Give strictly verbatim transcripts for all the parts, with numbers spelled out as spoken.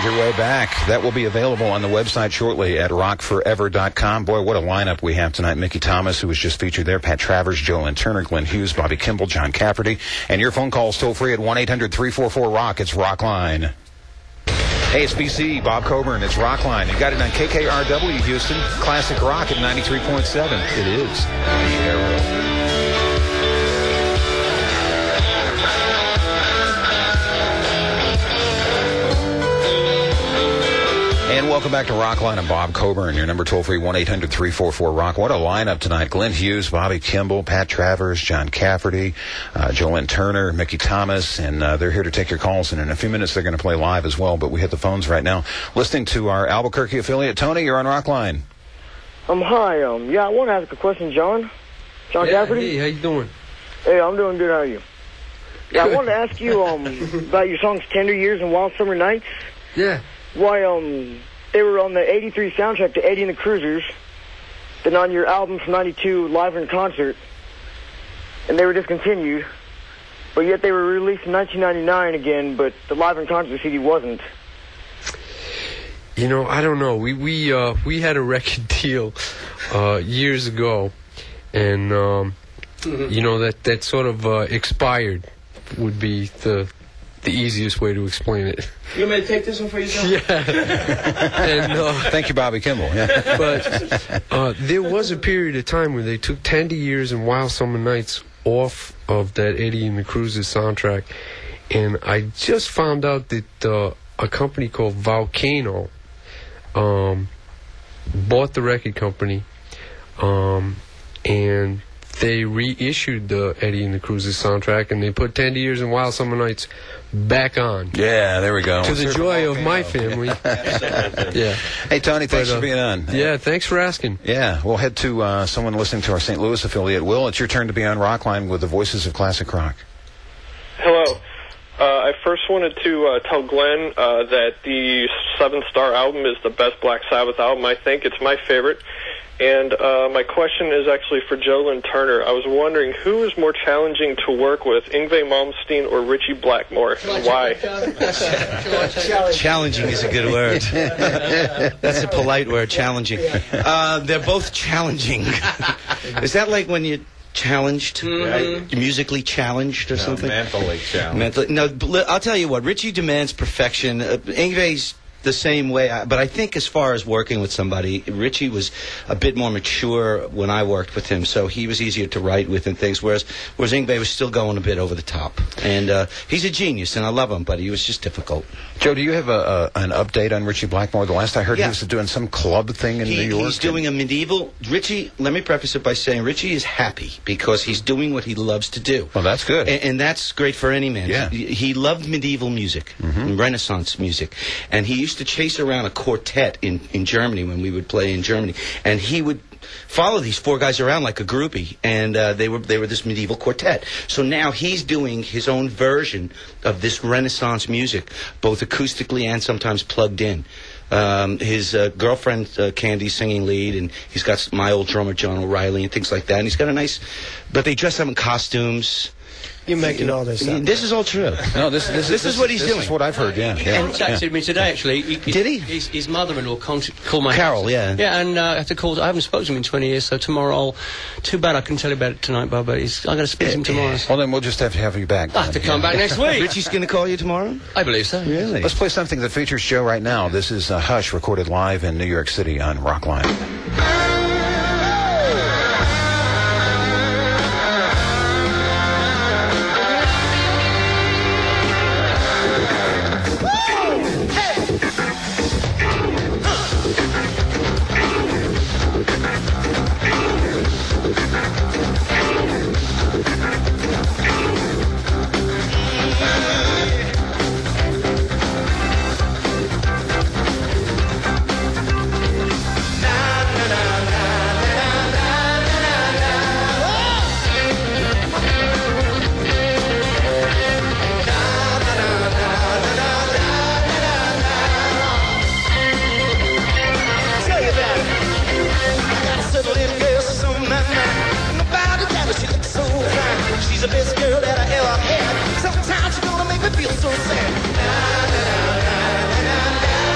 your way back. That will be available on the website shortly at rock forever dot com. Boy, what a lineup we have tonight. Mickey Thomas, who was just featured there, Pat Travers, Joe Turner, Glenn Hughes, Bobby Kimball, John Cafferty. And your phone calls toll free at one eight hundred three four four rock. It's Rockline. Hey, it's B C, Bob Coburn. It's Rockline. You got it on K K R W Houston, Classic Rock at ninety-three point seven. It is the Arrow. And welcome back to Rockline. I'm Bob Coburn. Your number toll free one eight hundred three four four rock. What a lineup tonight. Glenn Hughes, Bobby Kimball, Pat Travers, John Cafferty, uh, Joanne Turner, Mickey Thomas, and uh, they're here to take your calls. And in a few minutes, they're going to play live as well. But we hit the phones right now. Listening to our Albuquerque affiliate. Tony, you're on Rockline. Um, hi. Um, yeah, I want to ask a question, John. John yeah, Cafferty? Hey, how you doing? Hey, I'm doing good. How are you? Yeah, I wanted to ask you um about your songs Tender Years and Wild Summer Nights. Yeah. Why, um, they were on the eighty-three soundtrack to Eddie and the Cruisers, then on your album from ninety-two, Live in Concert, and they were discontinued, but yet they were released in nineteen ninety-nine again, but the Live in Concert C D wasn't. You know, I don't know. We we uh, we had a record deal uh, years ago, and um, mm-hmm. you know that that sort of uh, expired would be the the easiest way to explain it. You want me to take this one for you, John? Yeah. and, uh, Thank you, Bobby Kimball. Yeah. But uh, there was a period of time when they took Tender Years and Wild Summer Nights off of that Eddie and the Cruisers soundtrack, and I just found out that uh, a company called Volcano um, bought the record company, um, and they reissued the Eddie and the Cruisers soundtrack, and they put Tender Years and Wild Summer Nights back on. Yeah, there we go. To the joy of my family. Yeah. Hey, Tony, thanks but, uh, for being on. Yeah, thanks for asking. Yeah, we'll head to uh, someone listening to our Saint Louis affiliate. Will, it's your turn to be on Rockline with the Voices of Classic Rock. Hello. Uh, I first wanted to uh, tell Glenn uh, that the Seven Star album is the best Black Sabbath album, I think. It's my favorite. And uh, my question is actually for Joe Turner. I was wondering, who is more challenging to work with, Yngwie Malmsteen or Richie Blackmore, and why? Challenging is a good word. That's a polite word, challenging. Uh, they're both challenging. Is that like when you're challenged, Mm-hmm. right? Musically challenged or No, something? mentally challenged. Mentally. No, bl- I'll tell you what, Richie demands perfection. Uh, Yngwie's the same way, I, but I think as far as working with somebody, Richie was a bit more mature when I worked with him, so he was easier to write with and things, whereas whereas Yngwie was still going a bit over the top. And uh, he's a genius, and I love him, but he was just difficult. Joe, do you have a, a an update on Richie Blackmore? The last I heard, Yeah. he was doing some club thing in He, New York. he's doing a medieval... Richie, let me preface it by saying Richie is happy because he's doing what he loves to do. Well, that's good. And, and that's great for any man. Yeah. He, he loved medieval music, Mhm. Renaissance music. And he used to chase around a quartet in, in Germany when we would play in Germany. And he would follow these four guys around like a groupie, and uh, they were they were this medieval quartet. So now he's doing his own version of this Renaissance music, both acoustically and sometimes plugged in. Um, his uh, girlfriend uh, Candy's singing lead, and he's got my old drummer John O'Reilly and things like that. And he's got a nice, but they dress up in costumes. You're making all this up. This is all true. No, this this, This is what he's this doing. is what I've heard. Yeah, He yeah. contacted me today, actually. He, Did he? His, his mother-in-law con- called my Carol, house. yeah. Yeah, and uh, I have to call. I haven't spoken to him in twenty years, so tomorrow I'll... Too bad I couldn't tell you about it tonight, Bob, but he's, I'm going to speak to him tomorrow. Well, then we'll just have to have you back. I have to come back next week. Richie's going to call you tomorrow? I believe so. Really? Let's play something that features Joe right now. This is uh, Hush, recorded live in New York City on Rockline. She's the best girl that I ever had. Sometimes she's gonna make me feel so sad. Na, na, na, na, na, na, na.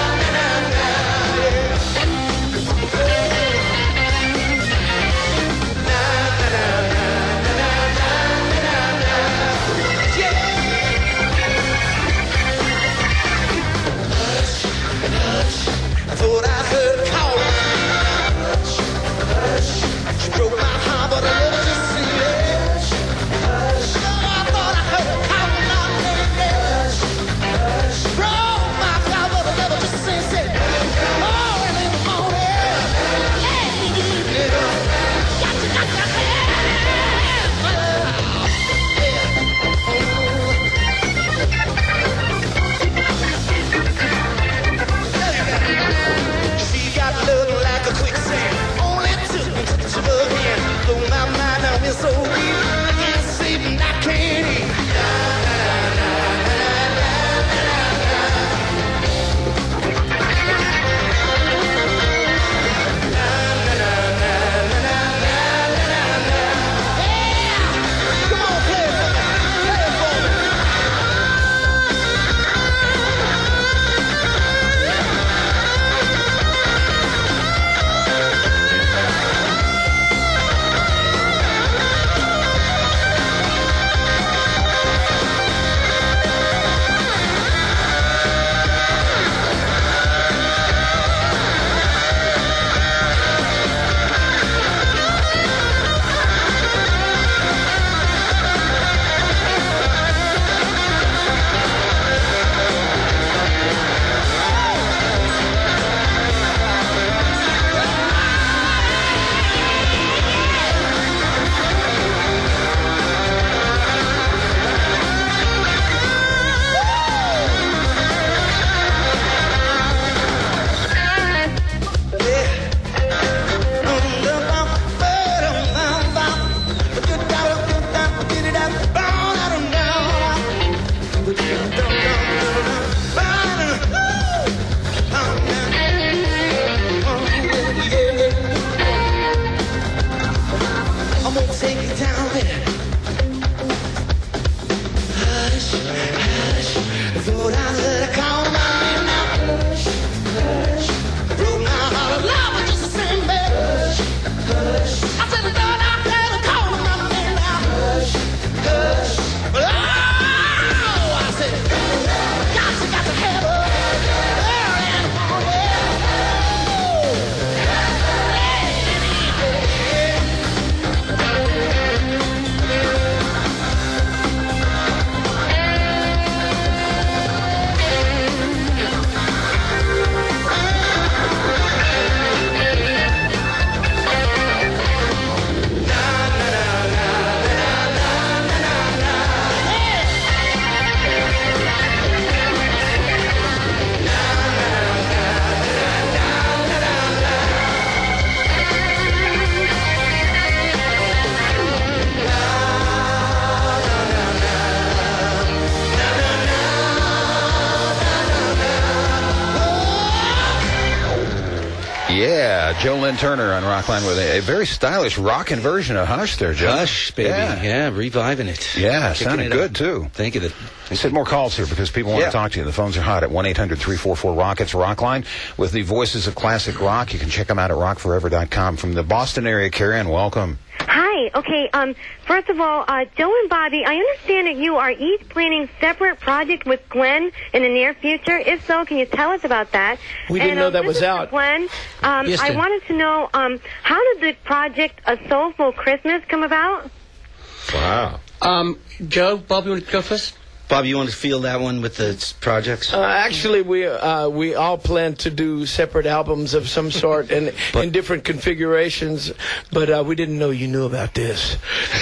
Joe Lynn Turner on Rockline with a, a very stylish rockin' version of Hush there, Joe. Hush, baby. Yeah, yeah reviving it. Yeah, Kicking sounded it good, up. too. Thank you. I said more calls here because people want Yeah. to talk to you. The phones are hot at one eight hundred three four four rock. It's Rockline with the voices of classic rock. You can check them out at rock forever dot com. From the Boston area, Karen, welcome. Hi. Okay. Um. First of all, uh, Joe and Bobby, I understand that you are each planning separate project with Glenn in the near future. If so, can you tell us about that? We didn't and, know um, that this was is for out. Glenn, um, Yes, I dear. wanted to know um, how did the project A Soulful Christmas come about? Wow. Um, Joe, Bob, you want to go first? Bob, you want to feel that one with the s- projects? Uh, actually, we uh, we all plan to do separate albums of some sort and But- in different configurations, but uh, we didn't know you knew about this.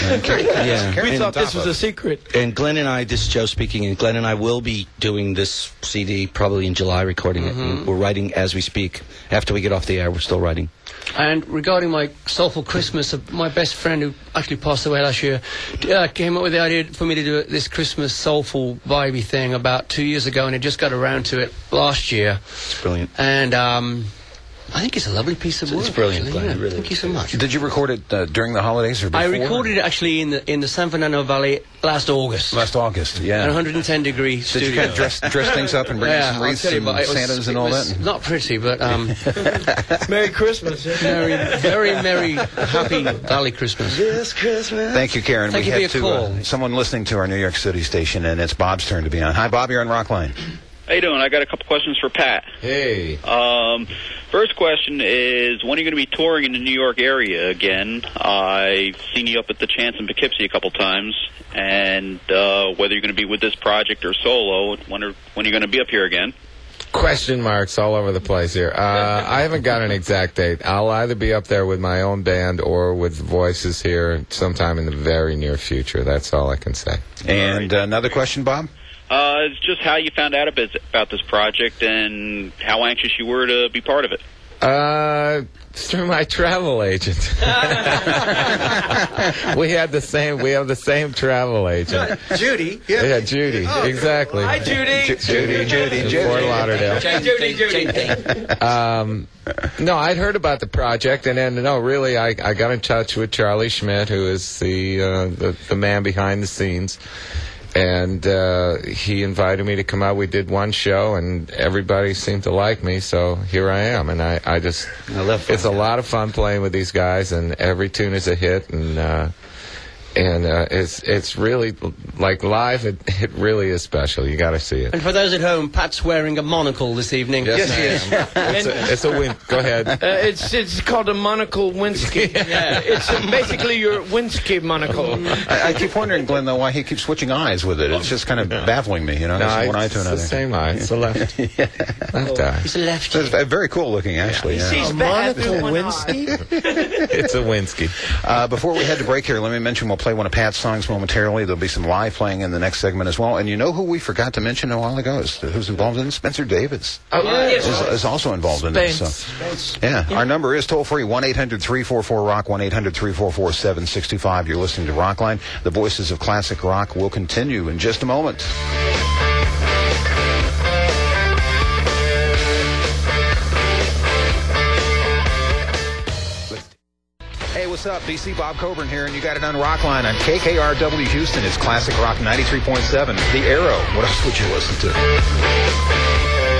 yeah. We And- thought this was a secret. And Glenn and I, this is Joe speaking, and Glenn and I will be doing this C D probably in July, recording it. And we're writing as we speak. After we get off the air, we're still writing. And regarding my Soulful Christmas, uh, my best friend who actually passed away last year uh, came up with the idea for me to do this Christmas soulful vibey thing about two years ago, and I just got around to it last year. It's brilliant. And um, I think it's a lovely piece of It's work. brilliant, actually, Glenn, yeah. it really Thank you is. so much. Did you record it uh, during the holidays or before? I recorded it actually in the in the San Fernando Valley last August. last August. At Yeah. one hundred ten degree Did studio. you kind of dress, dress things up and bring yeah, some I'll wreaths tell you, and but it was, Santas and it all was that? not pretty, but um, Merry Christmas. very, very merry, happy Valley Christmas. This Christmas. Thank you, Karen. Thank we you have for to your uh, call. someone listening to our New York City station, and it's Bob's turn to be on. Hi, Bob. You're on Rockline. How you doing? I got a couple questions for Pat. Hey. Um, first question is, when are you going to be touring in the New York area again? I've seen you up at the Chance in Poughkeepsie a couple times, and uh, whether you're going to be with this project or solo, when are when are you going to be up here again? Question marks all over the place here. Uh, I haven't got an exact date. I'll either be up there with my own band or with Voices here sometime in the very near future. That's all I can say. And uh, another question, Bob? Uh, it's just how you found out about about this project and how anxious you were to be part of it. Uh, it's through my travel agent. we had the same. We have the same travel agent. Judy. Yeah, Judy. Exactly. Hi, Judy. Ju- Judy. Judy. In Fort Lauderdale. Judy, Judy. Um, no, I'd heard about the project, and then no, really, I, I got in touch with Charlie Schmidt, who is the uh, the, the man behind the scenes, and uh, he invited me to come out. We did one show, and everybody seemed to like me, so here I am. And I, I just, I love it's a lot of fun playing with these guys, and every tune is a hit, and uh, and uh, it's it's really like live. It it really is special. You got to see it. And for those at home, Pat's wearing a monocle this evening. Yes, he is. It's a, it's a win. Go ahead. Uh, it's it's called a monocle Winsky. Yeah. It's uh, basically your Winsky monocle. I, I keep wondering, Glenn, though, why he keeps switching eyes with it. It's just kind of baffling me, you know, No, it's one eye it's to the another. same eye. It's the left, left eye. He's a lefty. So it's uh, very cool looking, actually. Yeah. He's bad through one eye. It's a Winsky. Uh, before we head to break here, let me mention we'll play one of Pat's songs momentarily. There'll be some live playing in the next segment as well. And you know who we forgot to mention a while ago is who's involved in it? Spencer Davis Oh, yes. is, is also involved in it. So. Yeah, our number is toll-free, one eight hundred three four four rock, one eight hundred three four four seven six two five. You're listening to Rockline. The voices of classic rock will continue in just a moment. Hey, what's up? D C Bob Coburn here, and you got it on Rockline on K K R W Houston. It's Classic Rock ninety-three point seven. The Arrow. What else would you listen to?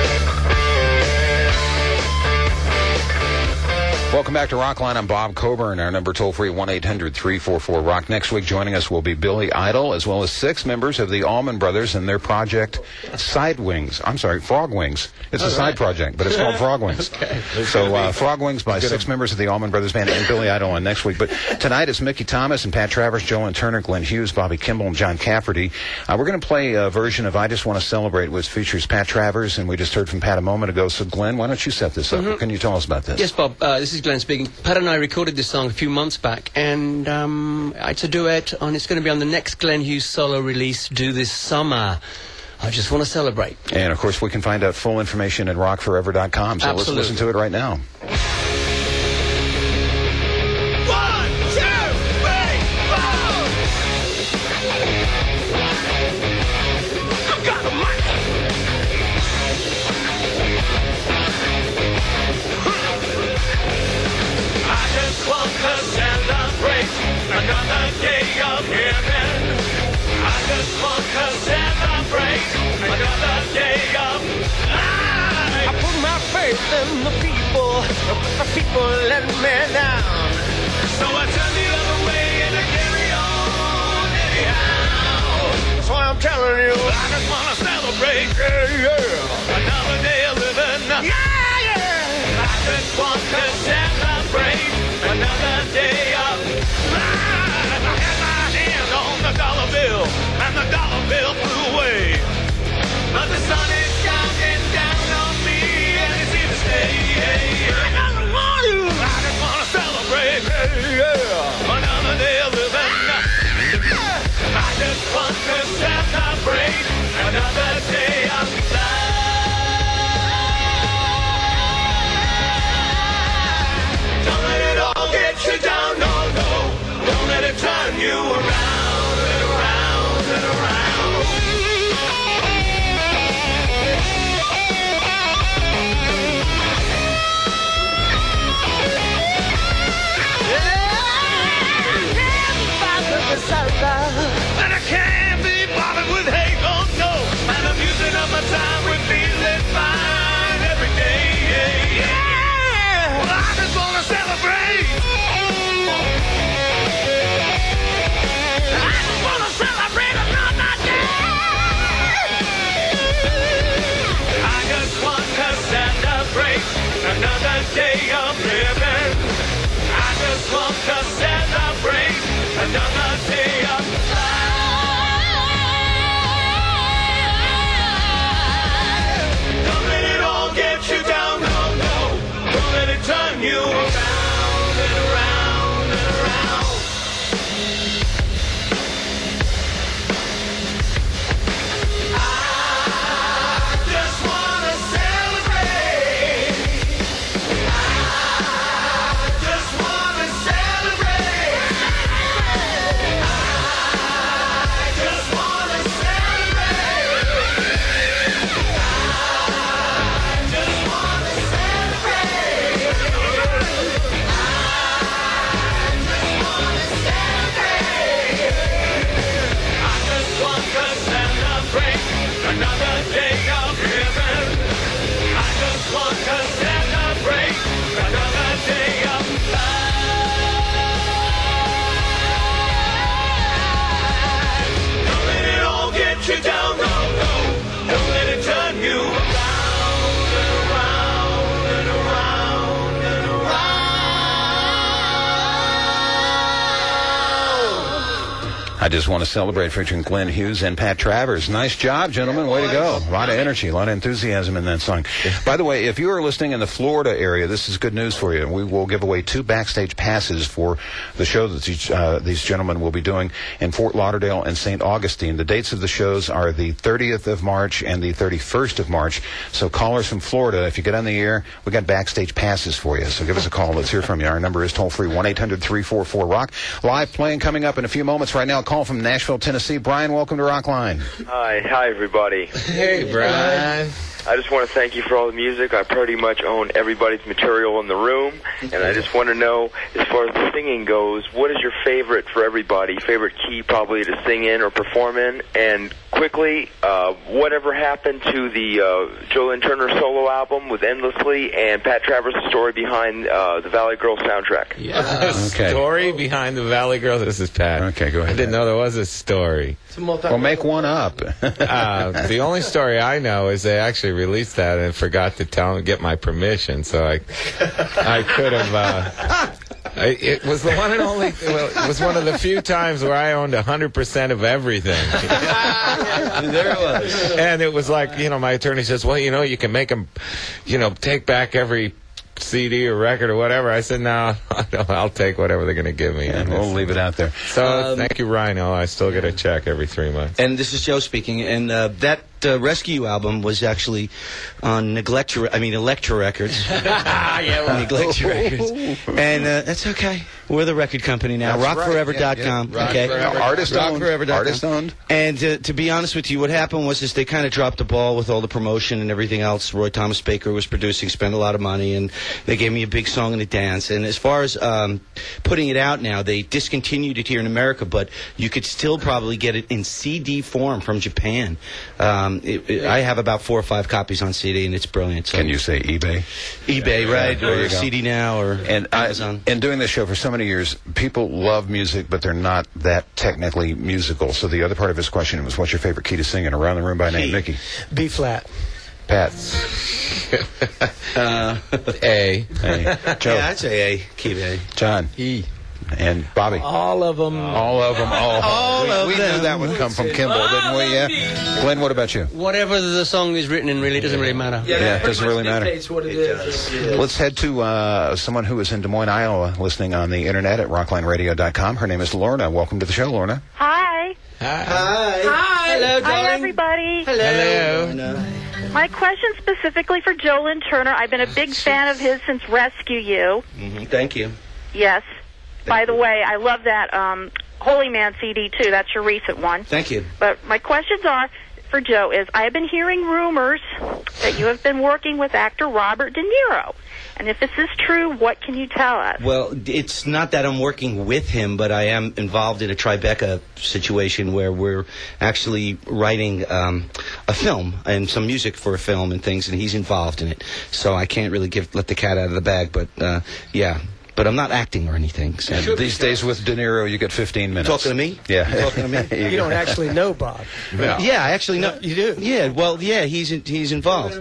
Welcome back to Rockline. I'm Bob Coburn. Our number toll-free, one eight hundred three four four rock. Next week, joining us will be Billy Idol, as well as six members of the Allman Brothers and their project Side Wings. I'm sorry, Frog Wings. It's a side project, but it's called Frog Wings. Okay. So uh, Frog Wings by six members of the Allman Brothers Band and Billy Idol on next week. But tonight it's Mickey Thomas and Pat Travers, Joe and Turner, Glenn Hughes, Bobby Kimball, and John Cafferty. Uh, we're going to play a version of I Just Want to Celebrate, which features Pat Travers, and we just heard from Pat a moment ago. So, Glenn, why don't you set this up? Mm-hmm. What can you tell us about this? Yes, Bob. Uh, this is Glenn speaking. Pat and I recorded this song a few months back, and um, it's a duet, and it's going to be on the next Glenn Hughes solo release due this summer. I just want to celebrate. And, of course, we can find out full information at rock forever dot com. So Absolutely. let's listen to it right now. One, two, three, four. I got the mic. just want to celebrate another day of life. I had my hand on the dollar bill, and the dollar bill flew away. But the sun is shining down on me, and it's here to stay. I don't want to. I just want to celebrate. Hey, yeah. Another day of living. I just want to celebrate another day of life. Don't let it all get you down, no, no. Don't let it turn you around and around and around. And I can't be bothered with hate, oh no. And I'm using up my time with feeling fine every day. Yeah, well, I just want to celebrate. I just want to celebrate another day. I just want to celebrate another day of living. I just want to celebrate another day of life. Don't let it all get you down, no, no. Don't let it turn you around and around and around. I just want to celebrate. I just want to celebrate. I just want to celebrate. I just want to celebrate. I just want to celebrate. I just want to celebrate another day of living. I just want to celebrate another day of life. Don't let it all get you down, no, no. Don't let it turn you around and around and around and around. I just want to celebrate featuring Glenn Hughes and Pat Travers. Nice job, gentlemen. Way to go. A lot of energy, a lot of enthusiasm in that song. By the way, if you are listening in the Florida area, this is good news for you. We will give away two backstage passes for the show that these, uh, these gentlemen will be doing in Fort Lauderdale and Saint Augustine. The dates of the shows are the thirtieth of March and the thirty-first of March. So callers from Florida, if you get on the air, we got backstage passes for you. So give us a call. Let's hear from you. Our number is toll-free, one eight hundred three four four rock. Live playing coming up in a few moments. Right now, call from Nashville, Tennessee. Brian, welcome to Rockline. Hi, hi everybody. Hey, Brian. I just want to thank you for all the music. I pretty much own everybody's material in the room, and I just want to know, as far as the singing goes, what is your favorite for everybody? Favorite key probably to sing in or perform in? And quickly, uh, whatever happened to the uh, Jolene Turner solo album with Endlessly and Pat Travers' story behind uh, the Valley Girl soundtrack? Yes. Okay. Story behind the Valley Girl. This is Pat. Okay, go ahead. I didn't know there was a story. Well, make one up. uh, the only story I know is they actually released that and forgot to tell and get my permission, so I, I could have. Uh, I, it was the one and only. Well, it was one of the few times where I owned a hundred percent of everything. There it was. And it was like, you know, my attorney says, well, you know, you can make them, you know, take back every C D or record or whatever. I said, no, I'll take whatever they're going to give me. And we'll leave it out there. So Um, thank you, Rhino. I still get a check every three months. And this is Joe speaking. And uh, that uh, Rescue album was actually on Neglectra, I mean Electra Records. Yeah, well. Neglectra Records. And uh, that's okay. We're the record company now. That's rock forever dot com. right. Yeah, yeah. Okay. Rock Forever. Artist owned. rock forever dot com. Artist owned. And uh, to be honest with you, what happened was is they kind of dropped the ball with all the promotion and everything else. Roy Thomas Baker was producing, spent a lot of money, and they gave me a big song and a dance. And as far as um, putting it out now, they discontinued it here in America, but you could still probably get it in C D form from Japan. Um, it, it, I have about four or five copies on C D, and it's brilliant. So Can you say eBay? eBay, Yeah, right? there you Or go. C D Now, or And I, Amazon. in doing this show for so many years, people love music, but they're not that technically musical. So the other part of his question was, what's your favorite key to sing in? Around the room by name, Key. Mickey. B flat. Pat. Uh, A. A. Joe. Yeah, I'd say A. Keep A. John. E. And Bobby. All of them. All of them. Oh, All we, of we them. knew that would come from Kimball, didn't we? Yeah. Glenn, what about you? Whatever the song is written in, really, it doesn't really matter. Yeah, it doesn't really matter. What it is. Let's head to uh, someone who is in Des Moines, Iowa, listening on the internet at rockline radio dot com. Her name is Lorna. Welcome to the show, Lorna. Hi. Hi. Hi. Hello, Hi, everybody. Hello. My question specifically for Joe Lynn Turner. I've been a big fan of his since Rescue You. Mm-hmm. Thank you. Yes. By the way, I love that um, Holy Man C D, too. That's your recent one. Thank you. But my questions are, for Joe, is I have been hearing rumors that you have been working with actor Robert De Niro. And if this is true, what can you tell us? Well, it's not that I'm working with him, but I am involved in a Tribeca situation where we're actually writing um, a film and some music for a film and things, and he's involved in it. So I can't really give let the cat out of the bag, but uh, yeah. But I'm not acting or anything. So. And these days with De Niro, you get fifteen minutes. Talking to me? Yeah. You talking to me? You don't actually know Bob. No. Yeah, I actually know. You do? Yeah, well, yeah, he's in, he's involved.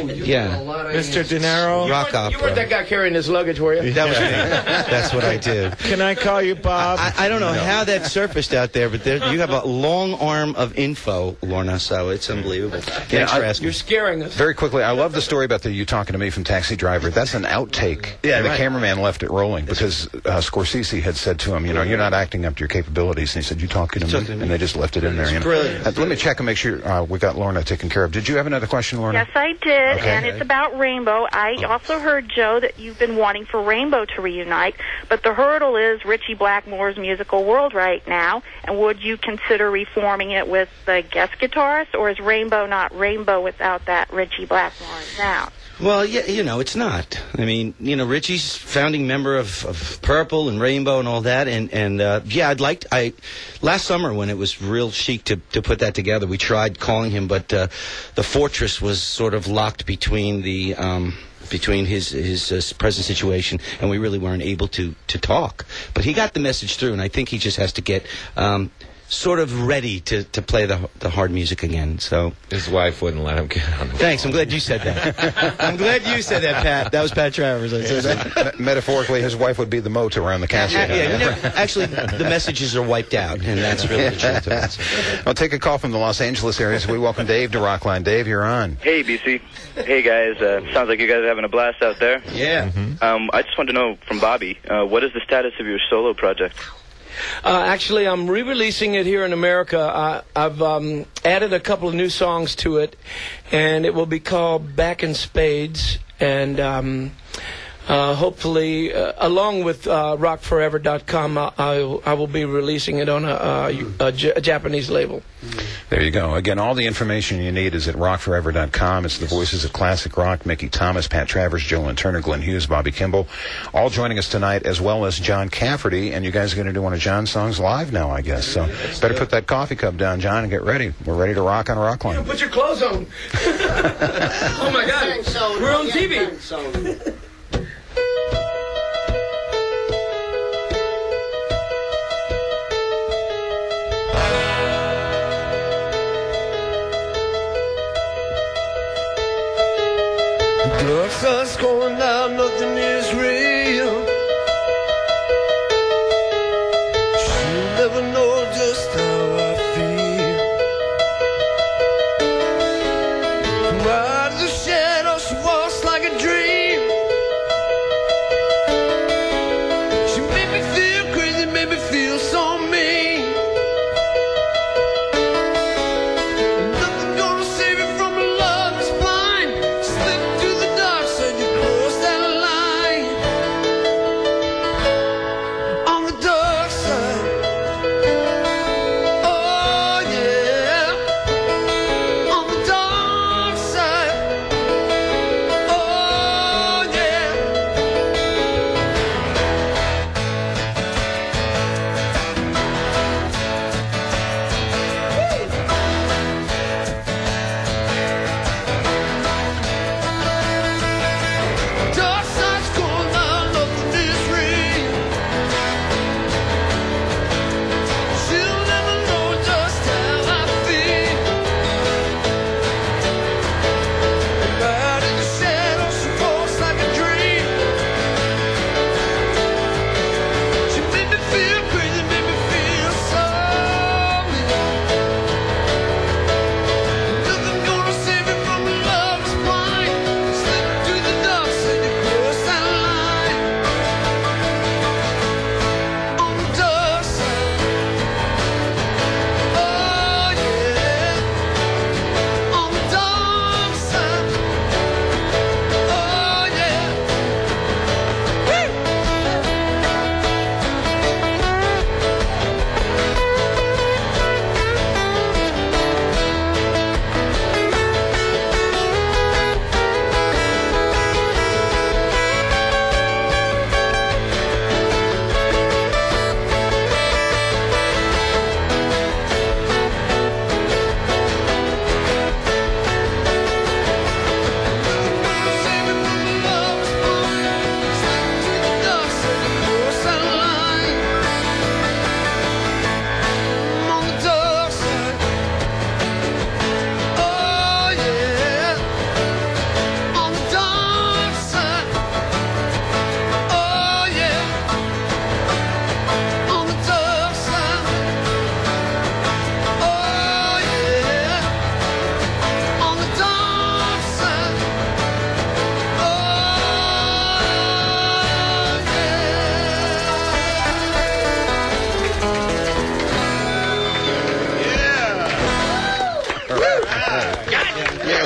Yeah. Mister De Niro. Rock You weren't opera. that guy carrying his luggage, were you? That was me. That's what I did. Can I call you Bob? I, I don't know how that surfaced out there, but there, you have a long arm of info, Lorna, so it's unbelievable. Thanks Yeah, for I- asking. You're scaring us. Very quickly, I love the story about the you talking to me from Taxi Driver. That's an outtake. Yeah, and the right. cameraman left it rolling because uh, Scorsese had said to him, you know, you're not acting up to your capabilities. And he said, you talking to me? talking to me. And they just left it in there. You know? Brilliant. Uh, let me check and make sure uh, we got Lorna taken care of. Did you have another question, Lorna? Yes, I did, Okay. and it's about Rainbow. I also heard, Joe, that you've been wanting for Rainbow to reunite, but the hurdle is Ritchie Blackmore's musical world right now, and would you consider reforming it with the guest guitarist, or is Rainbow not Rainbow without that Ritchie Blackmore sound? Well, yeah, you know, it's not. I mean, you know, Richie's founding member of, of Purple and Rainbow and all that, and and uh, yeah, I'd like. I last summer when it was real chic to to put that together, we tried calling him, but uh, the fortress was sort of locked between the. Um, between his his uh, present situation, and we really weren't able to to talk. But he got the message through, and I think he just has to get um, sort of ready to, to play the the hard music again. So his wife wouldn't let him get on the Thanks, I'm glad you said that. I'm glad you said that, Pat. That was Pat Travers. I said that. Me- metaphorically, his wife would be the moat around the castle. Yeah, yeah, you never- actually, the messages are wiped out, and that's really the truth of it. I'll take a call from the Los Angeles area. So we welcome Dave to Rockline. Dave, you're on. Hey, B C. Hey, guys. Uh, sounds like you guys are having a blast out there. Yeah. Um, I just wanted to know from Bobby, uh, what is the status of your solo project? Uh, actually, I'm re-releasing it here in America. Uh, I've um, added a couple of new songs to it, and it will be called Back in Spades. And um, uh, hopefully, uh, along with uh, rock forever dot com, I, I, I will be releasing it on a, a, a, J- a Japanese label. There you go. Again, all the information you need is at rock forever dot com. It's the voices of classic rock: Mickey Thomas, Pat Travers, Joe Lynn Turner, Glenn Hughes, Bobby Kimball, all joining us tonight, as well as John Cafferty. And you guys are going to do one of John's songs live now, I guess. So better put that coffee cup down, John, and get ready. We're ready to rock on Rockline. Put your clothes on. Oh my God, we're on T V. Blood starts going down, nothing is real. She'll never know just how I feel. Rides the shadow, she walks like a dream. She made me feel crazy, made me feel so mean. Nothing gonna save you from a love that's blind. Slip to the dark side, you cross that line.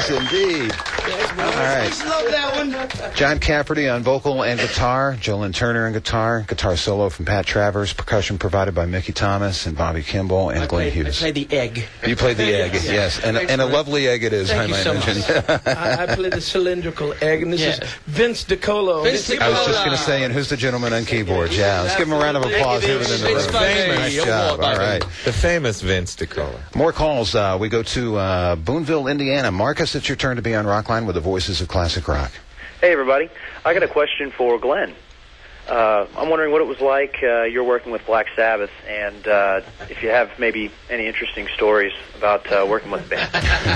Yes, indeed. All right. Love that one. John Cafferty on vocal and guitar, Jolyn Turner on guitar, guitar solo from Pat Travers, percussion provided by Mickey Thomas and Bobby Kimball and I Glenn played, Hughes. I played the egg. You played the egg, yes, and, and a lovely egg it is, Thank I you might so mention. much. I, I played the cylindrical egg, and this Yeah. is Vince DiColo. Vince I was just DiColo. going to say, and who's the gentleman on keyboards? Yeah, let's give him a round of applause here in the Vince room. Fahey. Nice Award, job. All baby. right. The famous Vince DiCola. More calls. Uh, we go to uh, Boonville, Indiana. Marcus, it's your turn to be on Rockline with the voices of classic rock. Hey, everybody. I got a question for Glenn. Uh, I'm wondering what it was like uh, you're working with Black Sabbath, and uh, if you have maybe any interesting stories about uh, working with the band.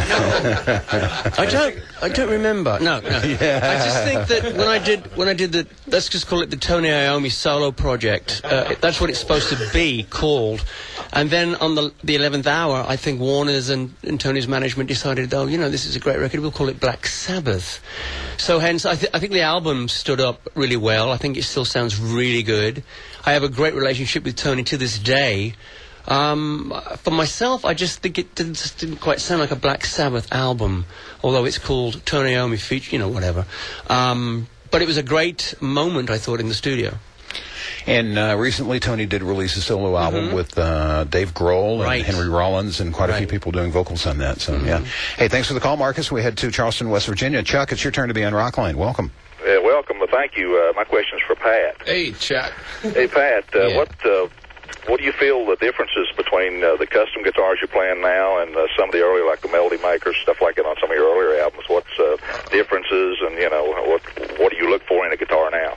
I don't. I don't remember. No, no. Yeah. I just think that when I did when I did the let's just call it the Tony Iommi solo project. Uh, that's what it's supposed to be called. And then on the the eleventh hour, I think Warner's and, and Tony's management decided, oh, you know, this is a great record. We'll call it Black Sabbath. So hence, I, th- I think the album stood up really well. I think it still sounds really good. I have a great relationship with Tony to this day. Um, for myself, I just think it didn't, just didn't quite sound like a Black Sabbath album, although it's called Tony Iommi feature, you know, whatever. Um, but it was a great moment, I thought, in the studio. And uh, recently, Tony did release a solo album Mhm. with uh, Dave Grohl Right. and Henry Rollins and quite a few Right. people doing vocals on that. So, yeah. Hey, thanks for the call, Marcus. We head to Charleston, West Virginia. Chuck, it's your turn to be on Rockline. Welcome. Uh, welcome. Well, thank you. Uh, my question is for Pat. Hey, Chuck. Hey, Pat. Uh, Yeah. What uh, what do you feel the differences between uh, the custom guitars you're playing now and uh, some of the earlier, like the Melody Makers, stuff like that on some of your earlier albums? What's uh, differences, and you know, what what do you look for in a guitar now?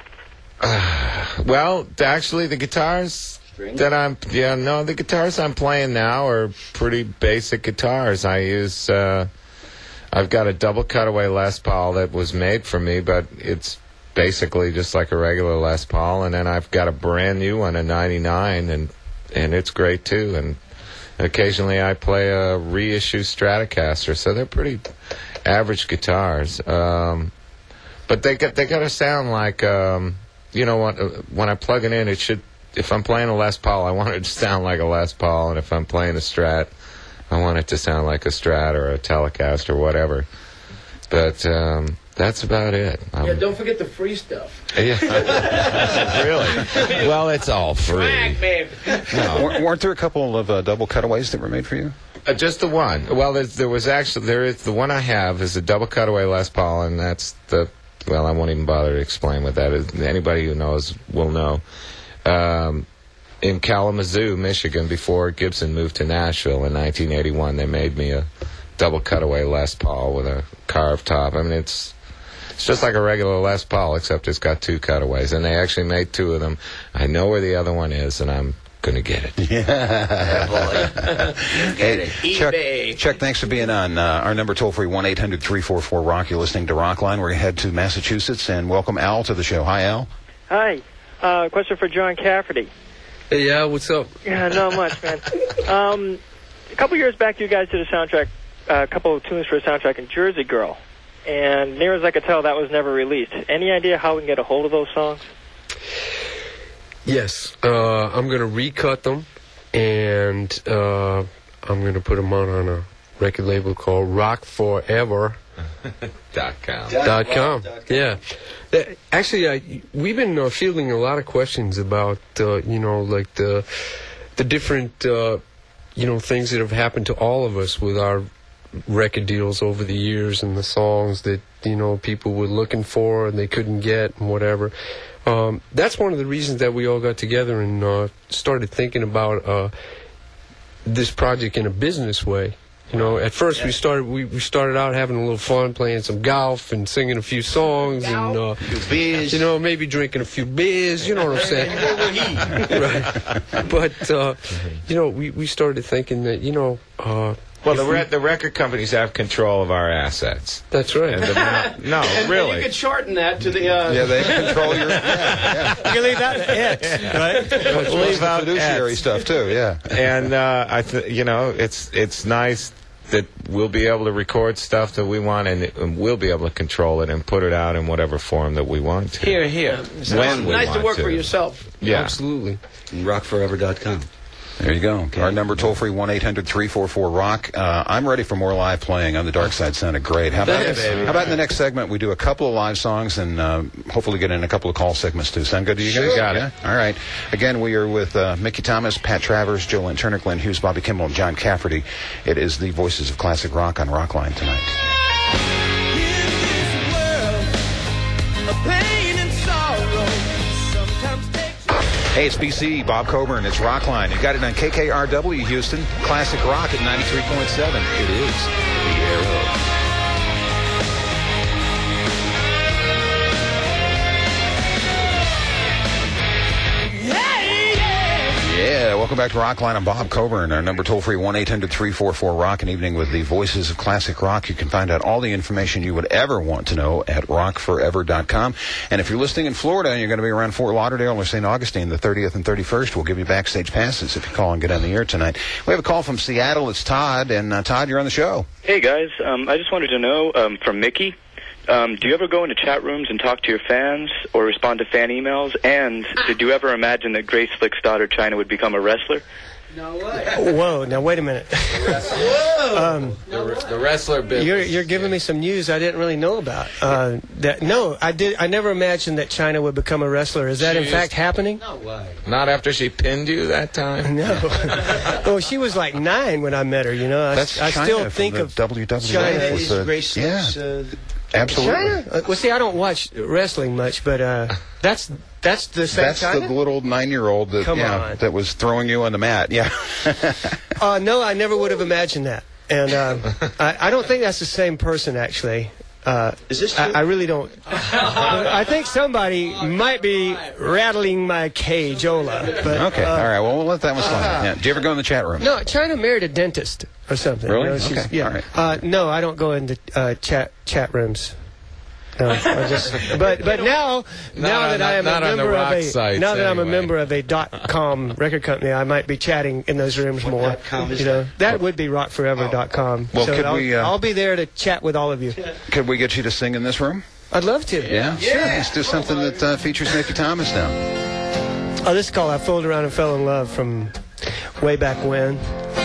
Well, actually, the guitars that I'm, yeah, no, the guitars I'm playing now are pretty basic guitars. I use, uh, I've got a double cutaway Les Paul that was made for me, but it's basically just like a regular Les Paul. And then I've got a brand new one, a ninety-nine, and and it's great too. And occasionally I play a reissue Stratocaster, so they're pretty average guitars. Um, but they got they got to sound like. Um, You know what? Uh, when I plug it in, it should. If I'm playing a Les Paul, I want it to sound like a Les Paul, and if I'm playing a Strat, I want it to sound like a Strat or a Telecaster or whatever. But um, that's about it. Um, Yeah, don't forget the free stuff. yeah. Really? Well, it's all free. Swag, babe. Weren't weren't there a couple of uh, double cutaways that were made for you? Uh, just the one. Well, there's, there was actually there is the one I have is a double cutaway Les Paul, and that's the. Well, I won't even bother to explain what that is. Anybody who knows will know. Um, in Kalamazoo, Michigan, before Gibson moved to Nashville in nineteen eighty-one, they made me a double cutaway Les Paul with a carved top. I mean, it's it's just like a regular Les Paul, except it's got two cutaways, and they actually made two of them. I know where the other one is, and I'm going to get it. Yeah. Hey, Chuck, Chuck, thanks for being on. Uh, our number toll-free, one eight hundred three four four rock. You're listening to Rockline. We're going to head to Massachusetts and welcome Al to the show. Hi, Al. Hi. Uh, question for John Cafferty. Hey, yeah, what's up? Yeah, not much, man. Um, a couple years back, you guys did a soundtrack, uh, a couple of tunes for a soundtrack in Jersey Girl. And near as I could tell, that was never released. Any idea how we can get a hold of those songs? Yes, uh, I'm going to recut them, and uh, I'm going to put them out on a record label called Rock Forever. Dot com. Dot com. Yeah. Uh, Actually, I, we've been uh, fielding a lot of questions about, uh, you know, like the the different, uh, you know, things that have happened to all of us with our record deals over the years and the songs that, you know, people were looking for and they couldn't get and whatever. Um, that's one of the reasons that we all got together and uh, started thinking about uh, this project in a business way. You know, at first we started we, we started out having a little fun, playing some golf and singing a few songs and uh, you know, maybe drinking a few beers. You know what I'm saying? Right. But uh, you know, we, we started thinking that you know. Uh, Well, the re- the record companies have control of our assets. That's right. And the, no, And really. you could shorten that to the. Uh, Yeah, they control your. Yeah, yeah. You can leave that at it, right? We'll leave out fiduciary X. stuff too. Yeah. And uh, I, th- you know, it's it's nice that we'll be able to record stuff that we want, and, and we'll be able to control it and put it out in whatever form that we want to. Here, here. When we nice to want work to. for yourself. Yeah, absolutely. rock forever dot com. There you go. Our number toll-free, one eight hundred three four four rock. Uh, I'm ready for more live playing. On the Dark Side sounded great. How about, Yeah, baby. how about in the next segment, we do a couple of live songs and uh, hopefully get in a couple of call segments, too. Sound good to you guys? Sure. Got it. Yeah? All right. Again, we are with uh, Mickey Thomas, Pat Travers, Joe Lynn Turner, Glenn Hughes, Bobby Kimball, and John Cafferty. It is the Voices of Classic Rock on Rockline tonight. Hey, it's B C, Bob Coburn. It's Rockline. You got it on K K R W Houston, Classic Rock at ninety-three point seven. It is the Arrow. Yeah, welcome back to Rockline. I'm Bob Coburn. Our number toll-free, one eight hundred three four four rock. An evening with the Voices of Classic Rock. You can find out all the information you would ever want to know at rock forever dot com. And if you're listening in Florida and you're going to be around Fort Lauderdale or Saint Augustine the thirtieth and thirty-first, we'll give you backstage passes if you call and get on the air tonight. We have a call from Seattle. It's Todd. And uh, Todd, you're on the show. Hey guys, um, I just wanted to know um, from Mickey, um, do you ever go into chat rooms and talk to your fans or respond to fan emails? And did you ever imagine that Grace Slick's daughter China would become a wrestler? No way. Whoa, now wait a minute. um, The, the wrestler business. you're you're giving me some news I didn't really know about. Uh, that no, I did. I never imagined that China would become a wrestler. Is that in She fact is- happening? No way. Not after she pinned you that time? No. Well, she was like nine when I met her. You know, I, That's I China still from think the of W W E. China with is the- Grace yeah, Slick's, uh, absolutely. China? Uh, well, see, I don't watch wrestling much, but uh, that's that's the same That's China? the little nine-year-old that, Come yeah, on. that was throwing you on the mat. Yeah. Uh, no, I never would have imagined that. And uh, I, I don't think that's the same person, actually. Uh, Is this I, true? I really don't. I think somebody might be rattling my cage, Ola. But, Okay, uh, all right. Well, we'll let that one slide. Yeah. Do you ever go in the chat room? No, China married a dentist or something. Really? You know, she's- Okay, Yeah. all right. Uh, no, I don't go into uh, chat chat rooms. No, I just, but but now now on that the- I am a not on the member of rock a sites, now that I'm a anyway. member of a dot com record company, I might be chatting in those rooms more. dot com is you know, that would be rock forever dot com. Well, so could I'll, we, uh, I'll be there to chat with all of you. Could we get you to sing in this room? I'd love to. Yeah? Sure. Let's do something that uh, features Mickey Thomas now. Oh, this is called "I Fooled Around and Fell in Love" from way back when.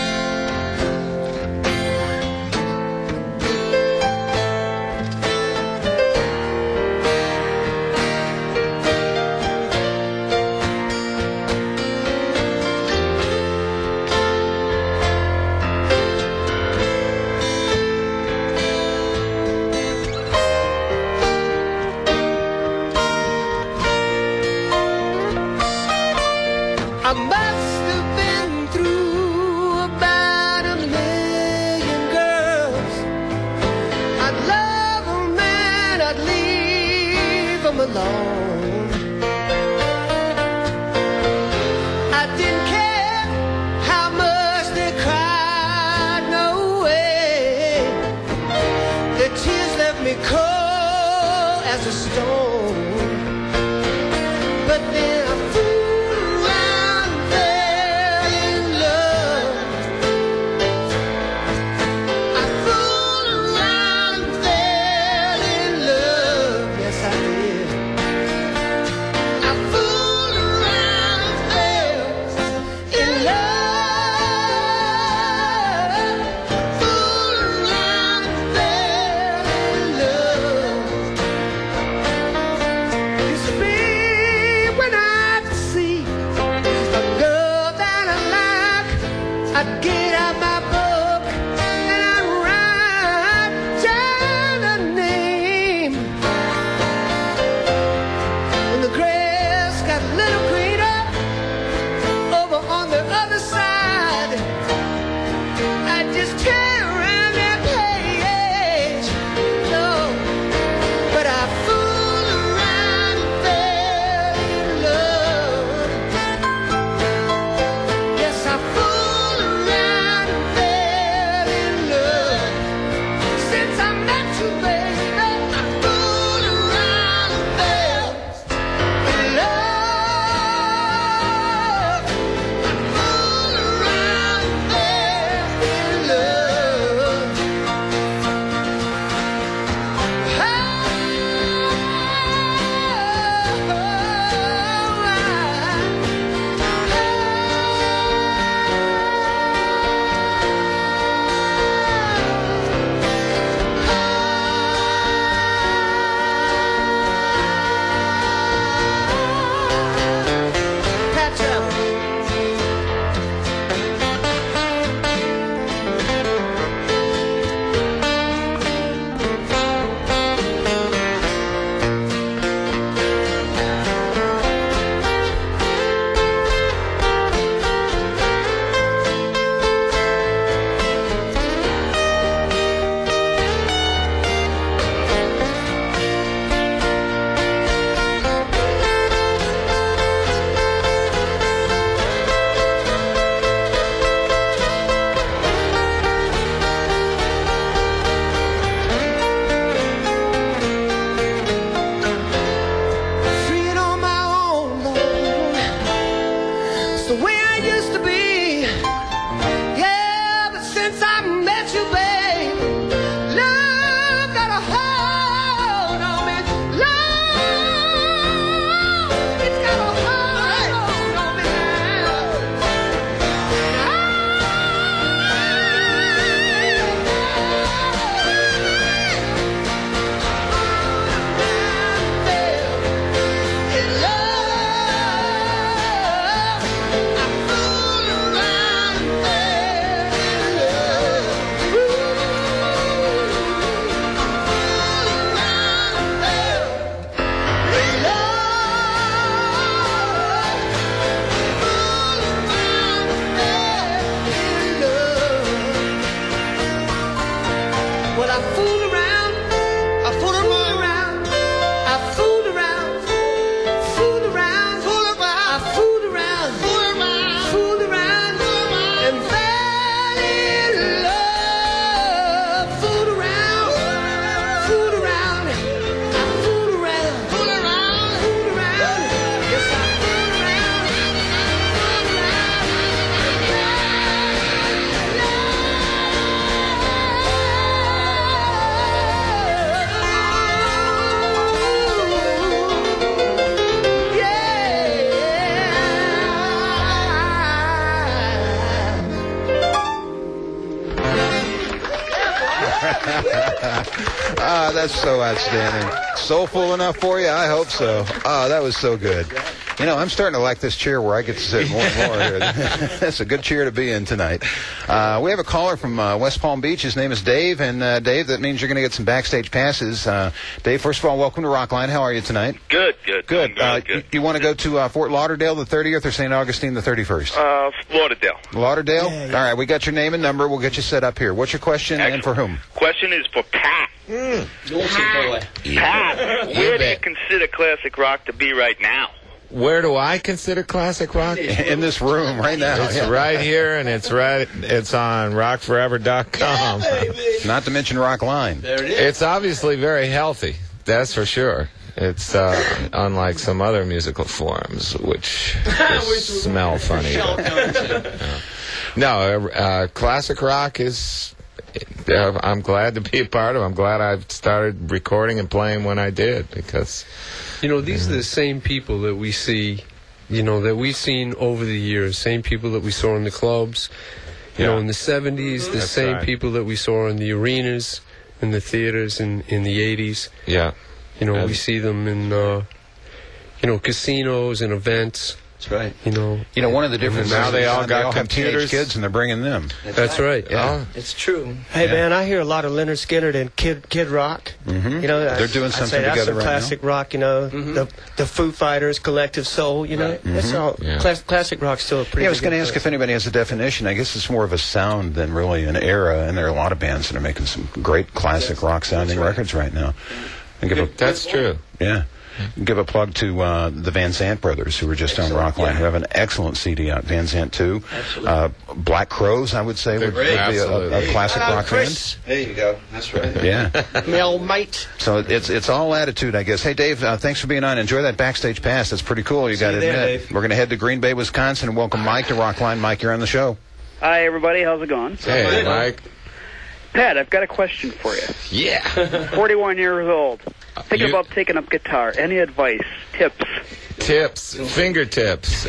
I must have been through about a million girls. I'd love a man, I'd leave him alone. I didn't care how much they cried, no way. The tears left me cold as a stone. But then I fooled around and fell in love. I fooled around and fell in love. Yes, I did. I fooled around and fell in love. Fooled around and fell in love. Used to be when I'd see a girl that I like, I'd get out my book and I'd write down her name. When the grass got a little greener over on the other side, I'd just tear around that page. No, but I fooled around and fell in love. Yes, I fooled around way I used to be. Yeah, but since I met you, babe, love got a hold on me. Love, it's got a hold on me now. Well, I fooled around, I fooled around, I fooled around, fooled around, I fooled around, fooled around, and fell in love. Fooled around, fooled around, I fooled around, fooled around, fooled around. Yes, I fooled around, fooled Ah, that's so outstanding. Soulful enough for you? I hope so. Ah, that was so good. You know, I'm starting to like this chair where I get to sit more and more here. That's a good chair to be in tonight. Uh, we have a caller from uh, West Palm Beach. His name is Dave. And, uh, Dave, that means you're going to get some backstage passes. Uh, Dave, first of all, welcome to Rockline. How are you tonight? Good, good. Good. Good, Uh, good. You, you want to go to uh, Fort Lauderdale the thirtieth or Saint Augustine the thirty-first? Uh, Lauderdale. Lauderdale? All right, we got your name and number. We'll get you set up here. What's your question and for whom? Question is for Pat. Naughty boy. Pat, where do you consider classic rock to be right now? Where do I consider classic rock? In this room right now. It's Yeah. right here, and it's right. It's on rock forever dot com. Not to mention Rockline. There it is. It's obviously very healthy. That's for sure. It's uh, unlike some other musical forms, which just smell funny. No, uh, uh, classic rock is. Uh, I'm glad to be a part of. I'm glad I started recording and playing when I did, because You know, these are the same people that we see, you know, that we've seen over the years. Same people that we saw in the clubs, you know, in the seventies. The That's same right. people that we saw in the arenas, in the theaters in, in the eighties. yeah. You know, And- we see them in, uh, you know, casinos and events. That's right. You know, You know, one of the differences now they is all that got all have teenage computers. kids, and they're bringing them. that's right. Yeah. It's true. Hey Yeah. man, I hear a lot of Leonard Skinner and Kid Kid Rock. Mhm. You know, They're I- doing I'd something say that's together some right now. classic rock. You know, the the Foo Fighters, Collective Soul. You know, that's all. Yeah. Class, classic rock's still a pretty. Yeah, I was big going to ask if anybody has a definition. I guess it's more of a sound than really an era, and there are a lot of bands that are making some great classic rock sounding records right now. And give a, That's true. yeah. Give a plug to uh, the Van Zant brothers, who were just on Rockline, who have an excellent C D out. Van Zant two, uh, Black Crows, I would say, would, would be a, a, a classic Hello, rock Chris. There you go. That's right. band. Yeah. Mel Mate. So it's it's all attitude, I guess. Hey, Dave, uh, thanks for being on. Enjoy that backstage pass. That's pretty cool. You got to you there, admit. Dave. We're going to head to Green Bay, Wisconsin, and welcome Mike to Rockline. Mike, you're on the show. Hi, everybody. How's it going? Hey, Mike. Pat, I've got a question for you. Yeah. forty-one years old. Thinking You- about taking up guitar. Any advice? Tips? Tips, fingertips.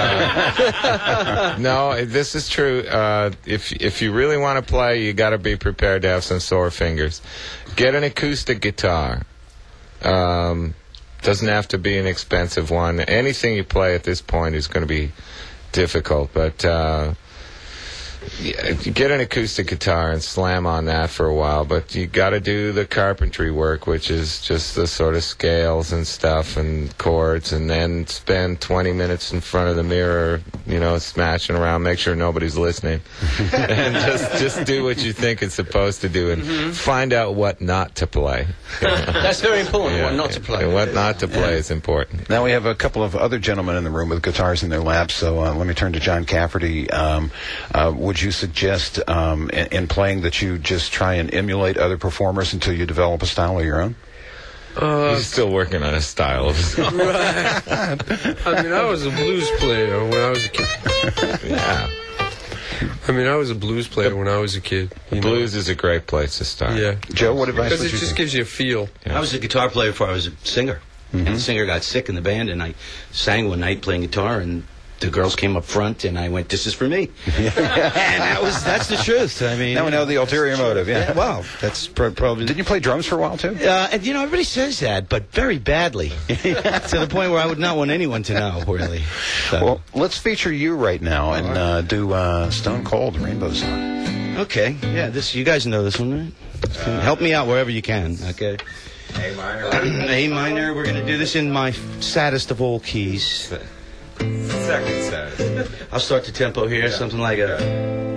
Uh, no, this is true. Uh, if if you really want to play, you got to be prepared to have some sore fingers. Get an acoustic guitar. Um, doesn't have to be an expensive one. Anything you play at this point is going to be difficult, but. Uh, Yeah, get an acoustic guitar and slam on that for a while, but you got to do the carpentry work, which is just the sort of scales and stuff and chords, and then spend twenty minutes in front of the mirror, you know, smashing around, make sure nobody's listening, and just just do what you think it's supposed to do, and Mhm. find out what not to play. That's very important. Yeah, What not to play. and what not to play is important. Now we have a couple of other gentlemen in the room with guitars in their laps, so uh, let me turn to John Cafferty. Um, uh, would you suggest um, in, in playing that you just try and emulate other performers until you develop a style of your own? Uh, He's still working on his style of song. Right. I mean, I was a blues player when I was a kid. Yeah. I mean, I was a blues player when I was a kid. You know? Blues is a great place to start. Yeah. Joe, what advice Because would it you just give? gives you a feel. I was a guitar player before I was a singer. And the singer got sick in the band, and I sang one night playing guitar, and the girls came up front, and I went, "This is for me." And that was that's the truth. I mean, Now we know the ulterior motive, yeah. yeah, well, that's pro- probably. Didn't you play drums for a while, too? Uh, and you know, everybody says that, but very badly, to the point where I would not want anyone to know, really. So. Well, let's feature you right now and uh, do uh, Stone Cold Rainbow Song. Okay, yeah, this you guys know this one, right? Uh, Help me out wherever you can. Okay. A minor. A minor. We're gonna do this in my saddest of all keys. Second saddest. I'll start the tempo here, something like a.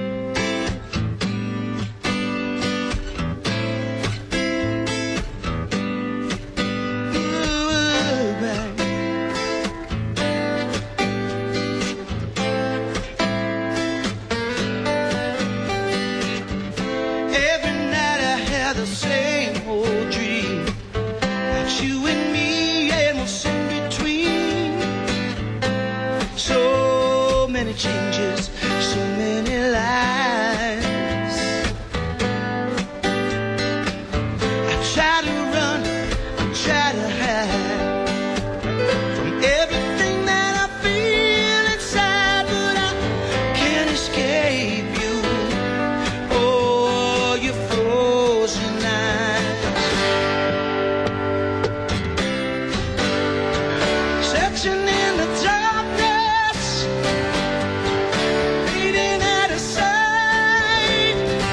Every night I had the same old dream about you and me and what's in between. So many changes, so many lies. I try to run, I try to hide from everything that I feel inside, but I can't escape you. Oh, your frozen eyes. Searching in the darkness, fading out of sight.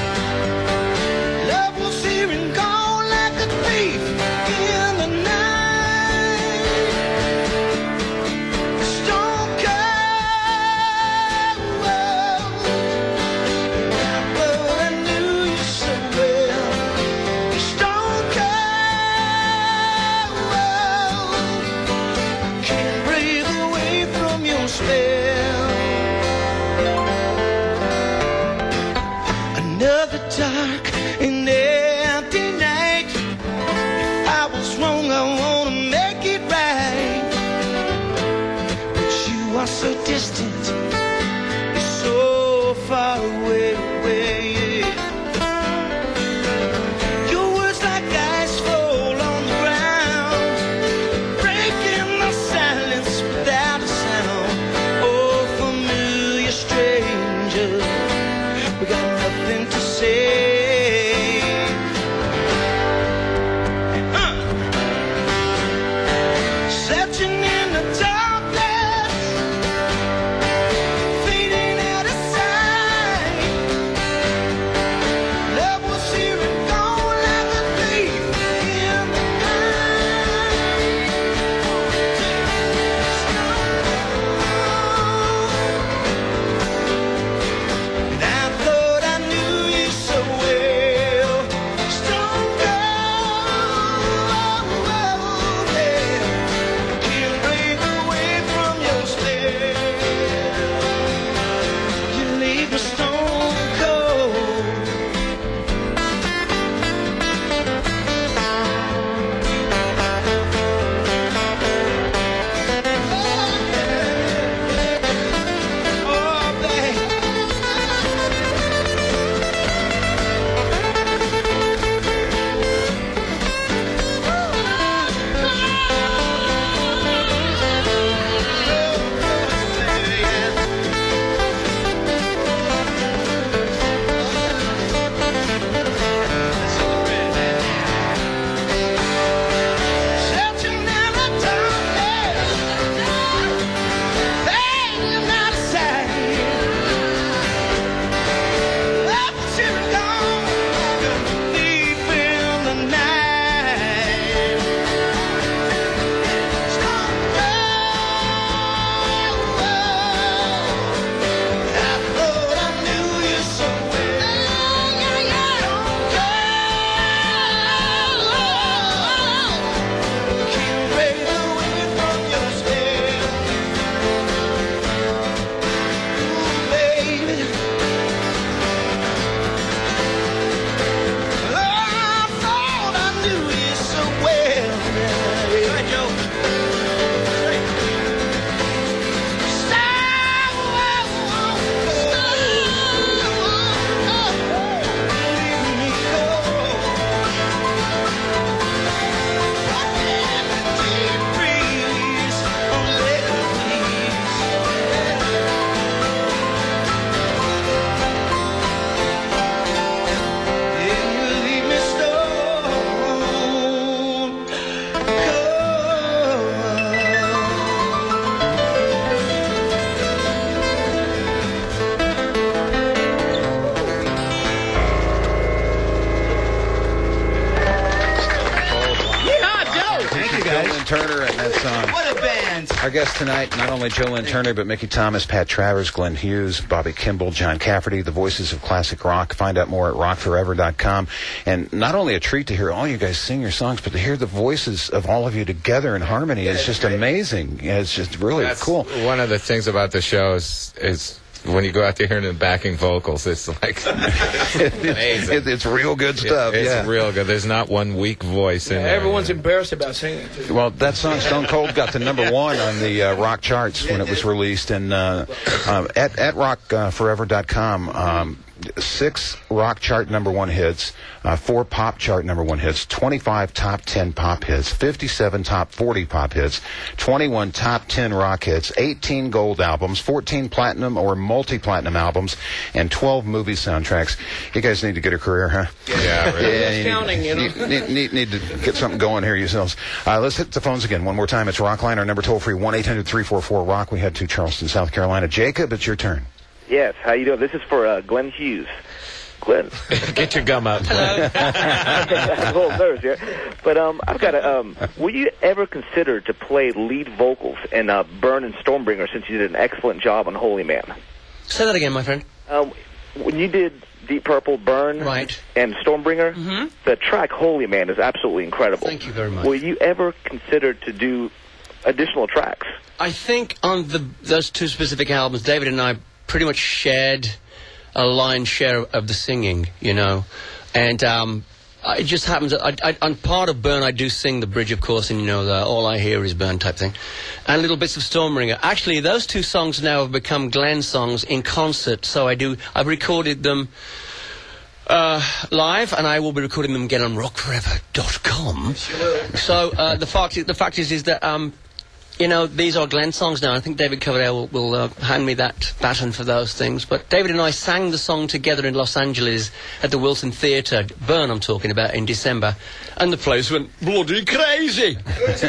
Love was here and gone like a thief in the night. Stone cold, but I knew you so well. Stone cold, can't breathe away from your spell. Another dark and empty night. If I was wrong, I wanna make it right. But you are so distant, you're so far away, away. Your words like ice fall on the ground, breaking the silence without a sound. Oh, familiar stranger, we got nothing to say. Uh. Searching in the darkness, fading out of sight. Love was here and gone like a thief in the night. And I thought I knew you so well. Stone cold, yeah. Can't break away from your spell. You leave me stone cold. Oh, babe. Turner and that song. What a band! Our guests tonight, not only Joe Lynn Turner, but Mickey Thomas, Pat Travers, Glenn Hughes, Bobby Kimball, John Cafferty, the voices of classic rock. Find out more at rock forever dot com. And not only a treat to hear all you guys sing your songs, but to hear the voices of all of you together in harmony is just amazing. Yeah, it's just really That's cool. One of the things about the show is, is when you go out there hearing the backing vocals, it's like amazing. It, it's real good stuff. It, it's yeah. real good. There's not one weak voice in Yeah, there. everyone's embarrassed about singing it. Too. Well, that song Stone Cold got to number one on the uh, rock charts when it was released, and uh, um, at at rock forever dot com. Um, Six rock chart number one hits, uh, four pop chart number one hits, twenty-five top ten pop hits, fifty-seven top forty pop hits, twenty-one top ten rock hits, eighteen gold albums, fourteen platinum or multi-platinum albums, and twelve movie soundtracks. You guys need to get a career, huh? Yeah, really. Yeah, you counting, need, you know. Need, need, need to get something going here yourselves. Uh, let's hit the phones again one more time. It's Rockline, our number toll-free, one eight hundred three four four rock. We head to Charleston, South Carolina. Jacob, it's your turn. Yes, how you doing? This is for uh, Glenn Hughes. Glenn. Get your gum out. I'm a little nervous here. But um, I've got a, um, will you ever consider to play lead vocals in uh, Burn and Stormbringer, since you did an excellent job on Holy Man? Say that again, my friend. Um, when you did Deep Purple, Burn, right. and Stormbringer, mm-hmm. the track Holy Man is absolutely incredible. Thank you very much. Will you ever consider to do additional tracks? I think on the those two specific albums, David and I pretty much shared a lion's share of the singing, you know, and um, it just happens that I, I, on part of Burn, I do sing the bridge, of course, and you know, the All I Hear Is Burn type thing, and little bits of Stormbringer. Actually, those two songs now have become Glenn songs in concert, so I do, I've recorded them uh, live, and I will be recording them again on rock forever dot com. So uh, the fact is, the fact is, is that um, you know, these are Glenn songs now. I think David Coverdale will, will uh, hand me that baton for those things. But David and I sang the song together in Los Angeles at the Wilson Theatre, Burn I'm talking about, in December. And the place went bloody crazy.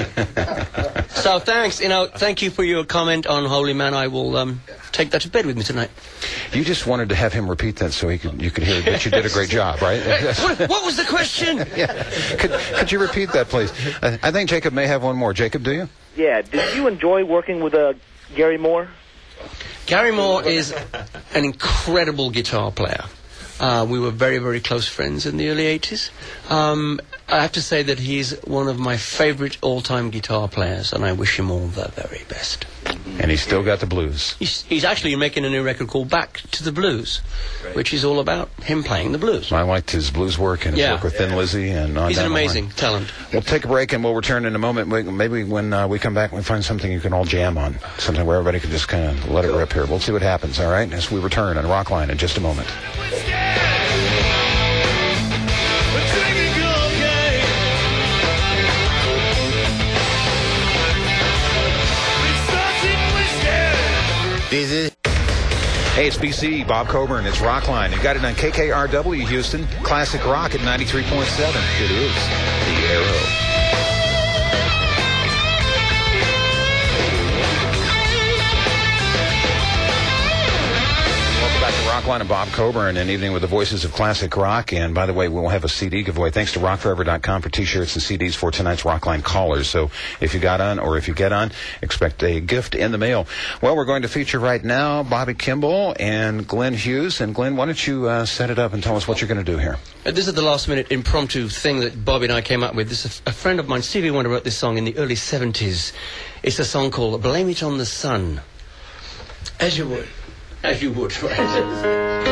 So thanks, you know, thank you for your comment on Holy Man. I will um, take that to bed with me tonight. You just wanted to have him repeat that so he could you could hear that you did a great job, right? what, what was the question? Yeah. Could, could you repeat that, please? I, I think Jacob may have one more. Jacob, do you? Yeah, did you enjoy working with uh, Gary Moore? Gary Moore is an incredible guitar player. Uh, we were very, very close friends in the early eighties. Um, I have to say that he's one of my favorite all-time guitar players, and I wish him all the very best. And he's still got the blues. He's, he's actually making a new record called Back to the Blues, which is all about him playing the blues. I liked his blues work and his Yeah. work with Thin Lizzy. And on He's an down the amazing line. talent. We'll take a break and we'll return in a moment. We- Maybe when uh, we come back, we find something you can all jam on. Something where everybody can just kind of let it rip here. We'll see what happens, all right? As we return on Rockline in just a moment. Hey, it's B C, Bob Coburn. It's Rockline. You got it on K K R W Houston, Classic Rock at ninety-three point seven. It is The Arrow. Rockline and Bob Coburn, an evening with the voices of classic rock. And by the way, we'll have a C D giveaway thanks to rock forever dot com for T-shirts and C Ds for tonight's Rockline callers. So if you got on or if you get on, expect a gift in the mail. Well, we're going to feature right now Bobby Kimball and Glenn Hughes. And Glenn, why don't you uh, set it up and tell us what you're going to do here? Uh, this is the last-minute impromptu thing that Bobby and I came up with. This is a, a friend of mine, Stevie Wonder, wrote this song in the early seventies. It's a song called Blame It on the Sun. As you would. As you would, right?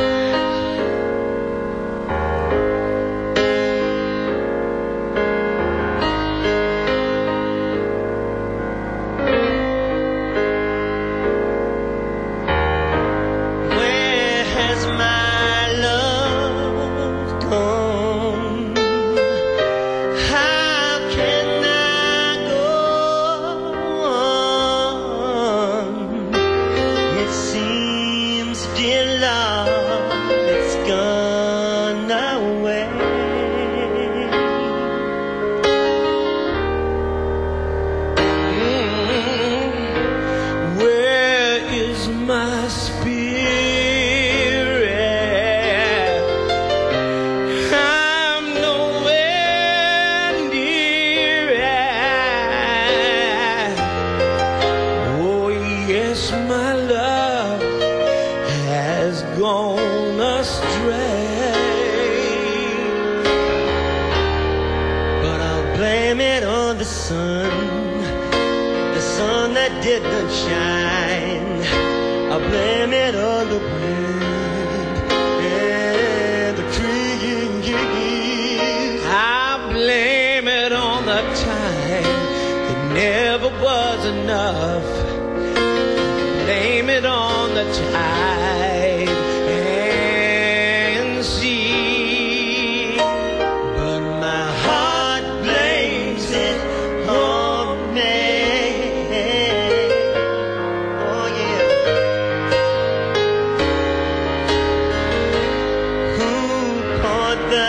Where is my spirit? gone astray. But I'll blame it on the sun, the sun that didn't shine. I'll blame it on the wind and the trees. I blame it on the time it never was enough. Blame it on the tide and sea. But my heart blames it on me. Oh yeah. Who poured the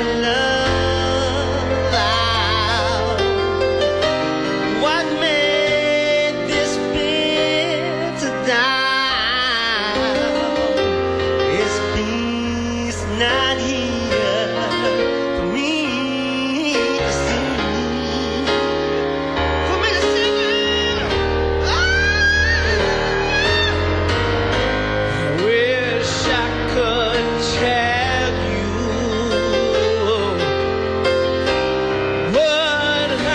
love out? What made this bitter down? Is peace not here for me to see? For me to see? I wish I could tell you what I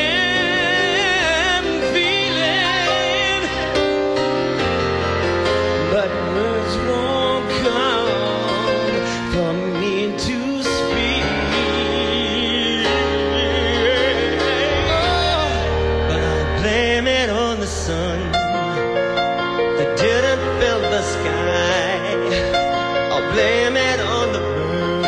am feeling, but words won't come for me to speak. Oh, but I'll blame it on the sun that didn't fill the sky. I'll blame it on the moon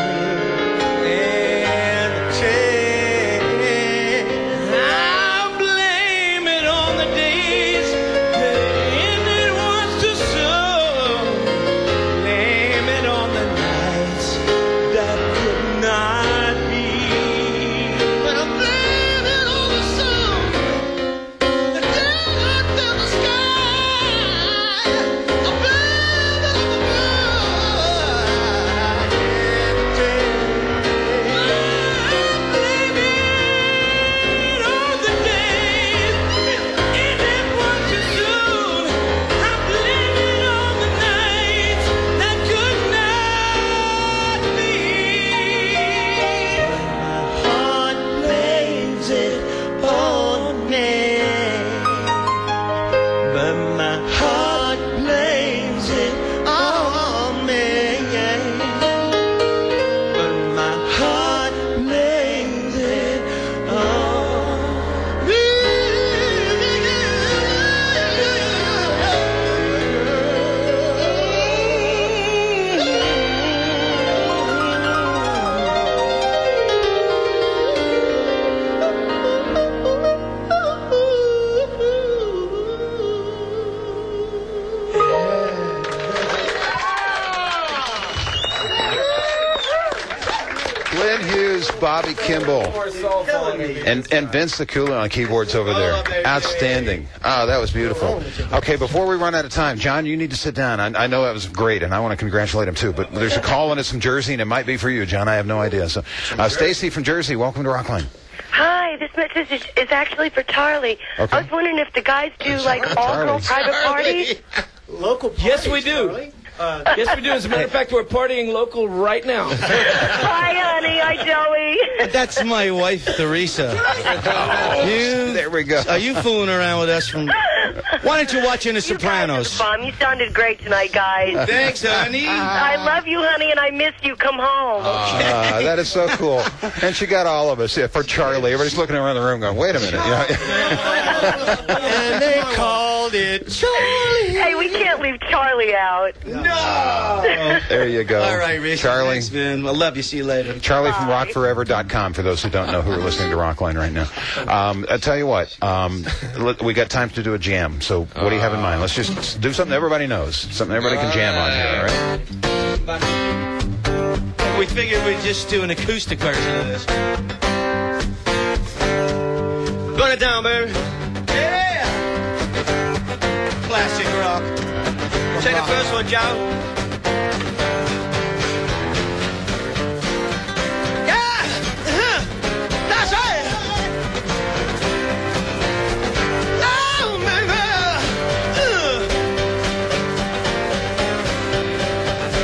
and the trees. I'll blame it on the days that ended once too soon. Blame it on the nights that could not be. But I'll blame it on the sun that didn't fill the sky. I'll blame it on the moon and the trees. I'll blame it on the days that ended once too soon. I'll blame it on the nights that could not be. But my heart blames it on me. But my heart blames it on me. But my heart blames it on me. Glenn Hughes, Bobby Kimball, and and Vince the Cooler on keyboards over there. Outstanding. Oh, that was beautiful. Okay, before we run out of time, John, you need to sit down. I, I know that was great, and I want to congratulate him too. But there's a call in us from Jersey, and it might be for you, John. I have no idea. So, uh, Stacy from Jersey, welcome to Rockline. Hi, this message is, is actually for Charlie. Okay. I was wondering if the guys do like all-girl private parties. Local Yes, we do. Uh, yes, we do. As a matter of fact, we're partying local right now. Hi, honey. Hi, Joey. That's my wife, Theresa. You, there we go. Are you fooling around with us from... Why don't you watch in The Sopranos? Fun. You sounded great tonight, guys. Thanks, honey. I love you, honey, and I miss you. Come home. Ah, that is so cool. And she got all of us. Yeah, for Charlie. Everybody's looking around the room going, wait a minute. Yeah. And they called it Charlie. Hey, we can't leave Charlie out. No. There you go. All right, Rich. Charlie. Thanks, man. I love you. See you later. Charlie from rock forever dot com, for those who don't know who are listening to Rockline right now. Um, I'll tell you what, um, look, we got time to do a jam, so what do you have in mind? Let's just do something everybody knows, something everybody can jam on here, all right? We figured we'd just do an acoustic version of this. Burn it down, baby. Yeah! Classic rock. Take the first one, Joe. Yeah! Uh-huh. That's right! Oh, baby! Uh.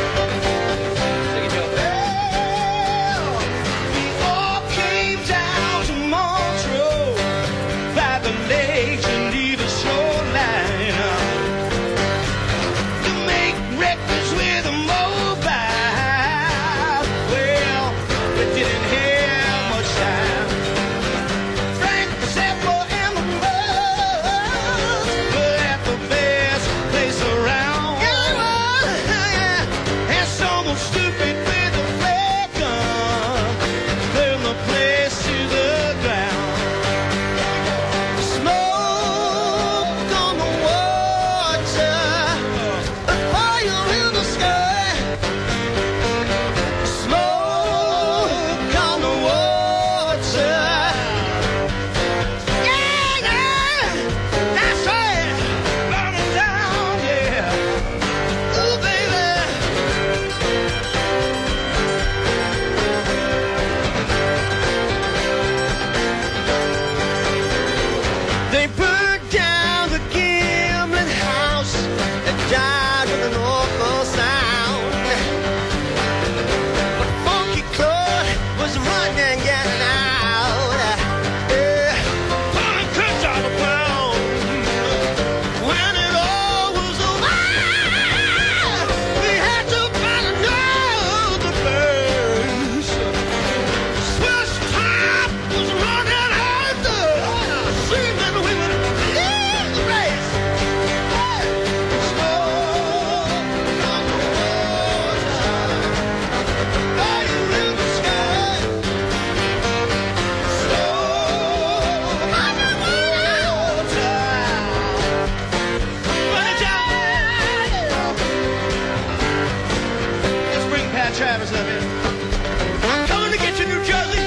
Pat Travers of it. I'm coming to get you, New Jersey.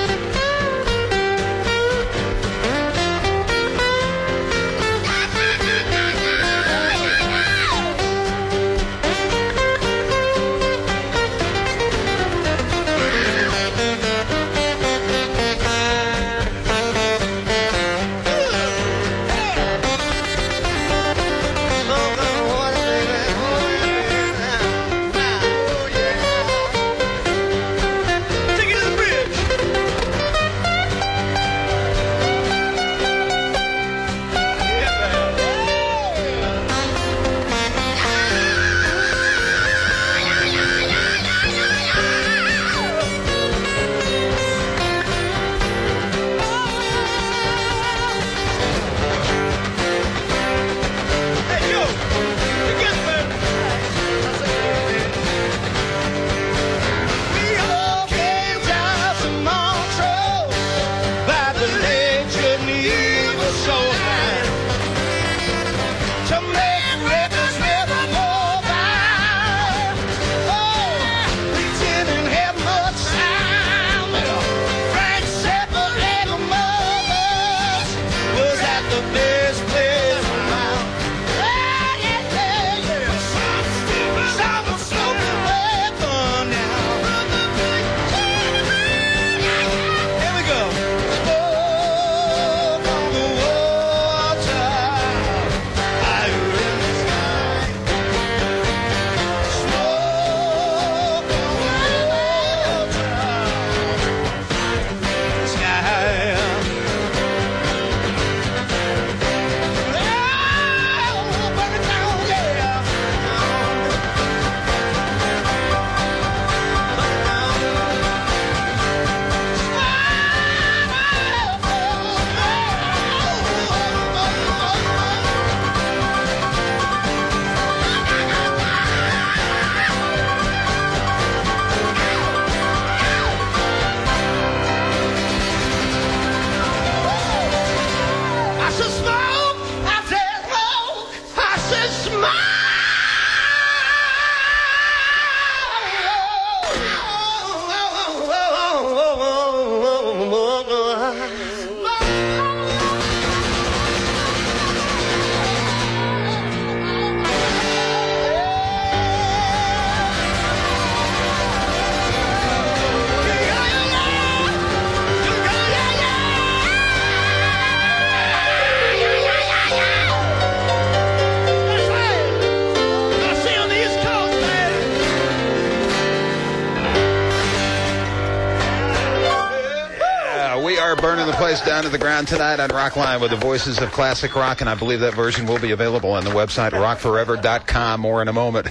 Burning the place down to the ground tonight on Rockline with the voices of classic rock, and I believe that version will be available on the website rock forever dot com. More in a moment.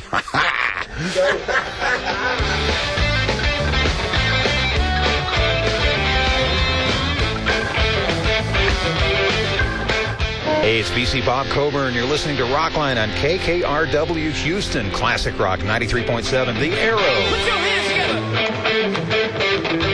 Hey, it's B C Bob Coburn. You're listening to Rockline on K K R W Houston, Classic Rock ninety-three point seven, The Arrow. Put your hands together.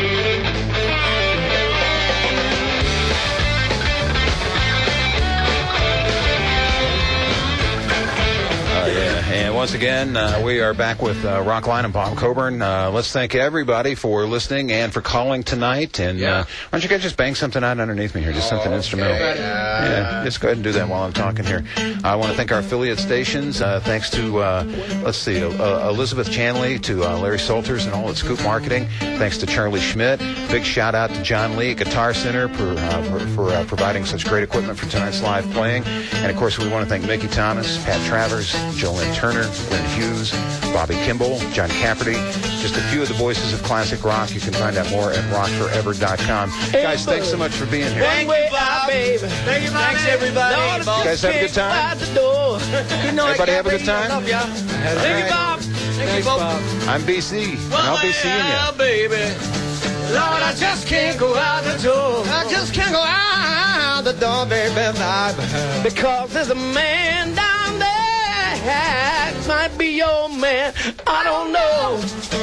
And once again, uh, we are back with uh, Rockline and Bob Coburn. Uh, let's thank everybody for listening and for calling tonight. And Yeah. uh, why don't you guys just bang something out underneath me here, just something instrumental. Yeah, just go ahead and do that while I'm talking here. I want to thank our affiliate stations. Uh, thanks to, uh, let's see, uh, Elizabeth Chanley, to uh, Larry Salters and all at Scoop Marketing. Thanks to Charlie Schmidt. Big shout out to John Lee, Guitar Center, for, uh, for, for uh, providing such great equipment for tonight's live playing. And of course, we want to thank Mickey Thomas, Pat Travers, Jolene Turner, Glenn Hughes, Bobby Kimball, John Cafferty, just a few of the voices of classic rock. You can find out more at rock forever dot com. Guys, thanks so much for being here. Thank you, Bob, baby. Thank you, Thanks, everybody. You guys have a good time? You know, Everybody have a good time? Love y'all. Thank you, Bob. Thank you, Bob. I'm B C, and I'll be seeing you. Baby. Lord, I just can't go out the door. I just can't go out the door, baby, baby. Because there's a man down there. Might be your man. I don't know.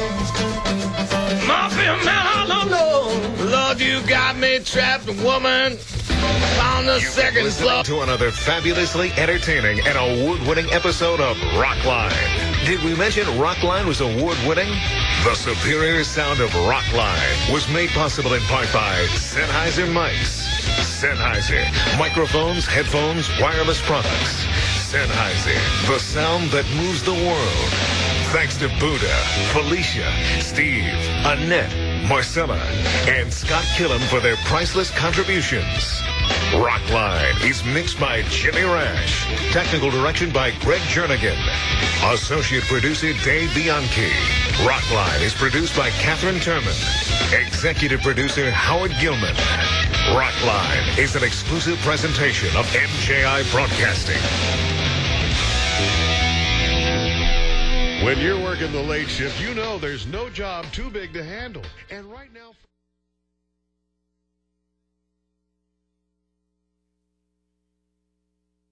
Might be a man. I don't know. Lord, you got me trapped, woman. On the second floor. To another fabulously entertaining and award-winning episode of Rockline. Did we mention Rockline was award-winning? The superior sound of Rockline was made possible in part by Sennheiser mics. Sennheiser, microphones, headphones, wireless products. Sennheiser, the sound that moves the world. Thanks to Buddha, Felicia, Steve, Annette, Marcella, and Scott Killam for their priceless contributions. Rockline is mixed by Jimmy Rash. Technical direction by Greg Jernigan. Associate producer Dave Bianchi. Rockline is produced by Catherine Turman. Executive producer Howard Gilman. Rockline is an exclusive presentation of M J I Broadcasting. When you're working the late shift, you know there's no job too big to handle. And right now...